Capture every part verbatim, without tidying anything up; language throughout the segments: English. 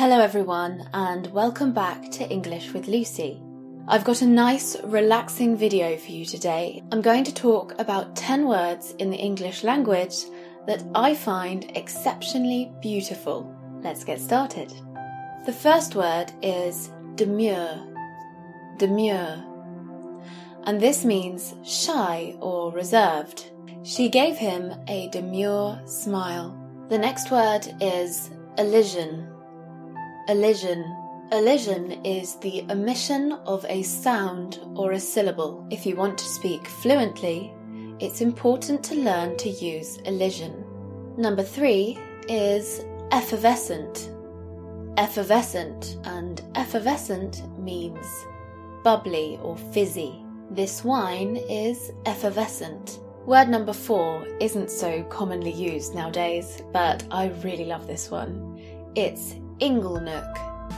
Hello everyone and welcome back to English with Lucy. I've got a nice relaxing video for you today. I'm going to talk about ten words in the English language that I find exceptionally beautiful. Let's get started. The first word is demure. Demure. And this means shy or reserved. She gave him a demure smile. The next word is elision. Elision. Elision is the omission of a sound or a syllable. If you want to speak fluently, it's important to learn to use elision. Number three is effervescent. Effervescent, and effervescent means bubbly or fizzy. This wine is effervescent. Word number four isn't so commonly used nowadays, but I really love this one. It's inglenook.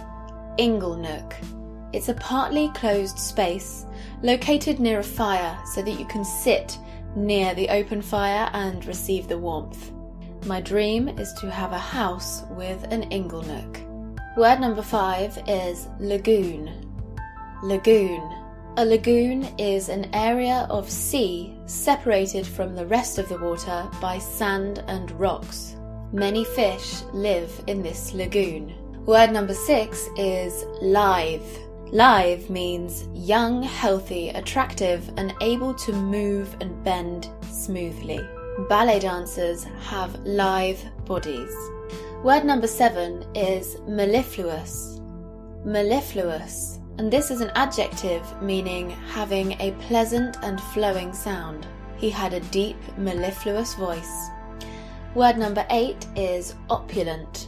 Inglenook. It's a partly closed space located near a fire so that you can sit near the open fire and receive the warmth. My dream is to have a house with an inglenook. Word number five is lagoon. Lagoon. A lagoon is an area of sea separated from the rest of the water by sand and rocks. Many fish live in this lagoon. Word number six is lithe. Lithe means young, healthy, attractive, and able to move and bend smoothly. Ballet dancers have lithe bodies. Word number seven is mellifluous. Mellifluous. And this is an adjective meaning having a pleasant and flowing sound. He had a deep, mellifluous voice. Word number eight is opulent.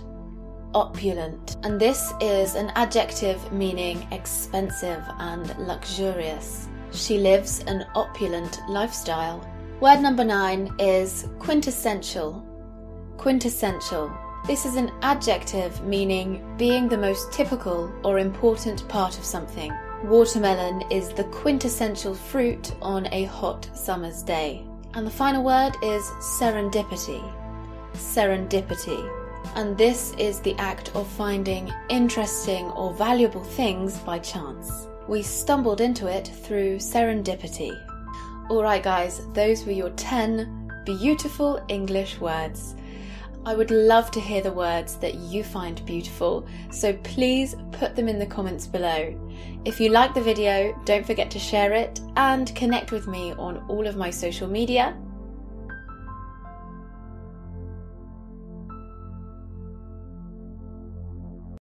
Opulent. And this is an adjective meaning expensive and luxurious. She lives an opulent lifestyle. Word number nine is quintessential. Quintessential. This is an adjective meaning being the most typical or important part of something. Watermelon is the quintessential fruit on a hot summer's day. And the final word is serendipity. Serendipity. And this is the act of finding interesting or valuable things by chance. We stumbled into it through serendipity. Alright guys, those were your ten beautiful English words. I would love to hear the words that you find beautiful, so please put them in the comments below. If you like the video, don't forget to share it and connect with me on all of my social media.